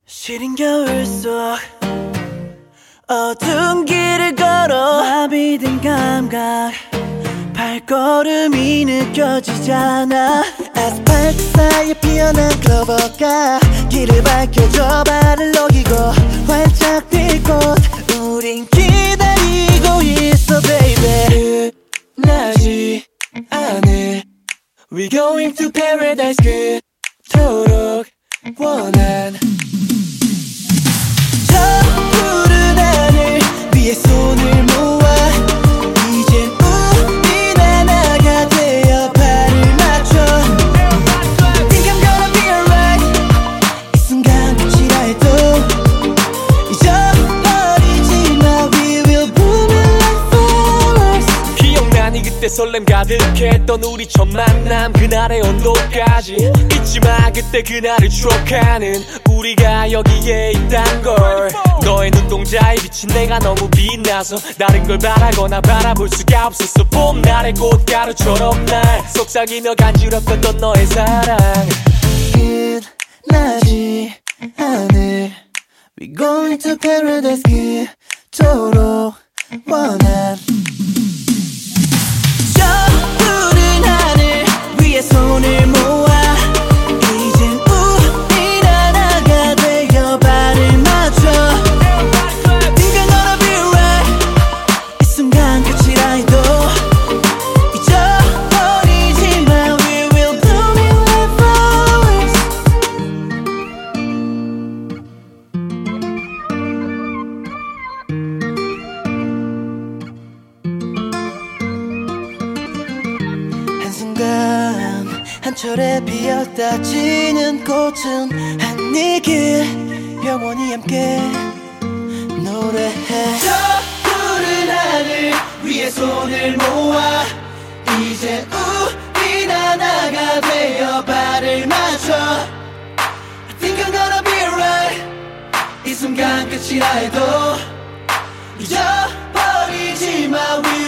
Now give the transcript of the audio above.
시린 겨울 속 어두운 길을 걸어 마비된 감각 발걸음이 느껴지잖아. 아스팔트 사이에 피어난 클로버가 길을 밝혀줘. 발을 녹이고 활짝 필 곳 우린 기다리고 있어 baby. 끝나지 않을 We're going to paradise. 그토록 원한 저 푸른 하늘 위에 손을 모아 이젠 우린 하나가 되어 발을 맞춰. Think I'm gonna be alright. 이 순간 끝이라 해도 잊어버리지 마. We will bloom like flowers. 기억나니 그때 설렘 가득했던 우리 첫 만남 그날의 온도까지 잊지 마. 그때 그날을 추억하는 우리가 여기에 있단 걸. 너의 눈동자에 비친 내가 너무 빛나서 다른 걸 바라거나 바라볼 수가 없었어. 봄날의 꽃가루처럼 날 속삭이며 간지럽혔던 너의 사랑. 끝나지 않을 We're going to paradise. 그토록 원한 저 푸른 하늘 위에 손을 모아 이젠 우린 하나가 되어 발을 맞춰. Think I'm gonna be right. 이 순간 끝이라 해도 잊어버리지 마. We will bloom like flowers. 한순간 한 철에 피었다 지는 꽃은 한 이길 영원히 함께 노래해. 저 푸른 하늘 위에 손을 모아 이제 우린 하나가 되어 발을 맞춰. I think I'm gonna be alright. 이 순간 끝이라 해도 잊어버리지 마. We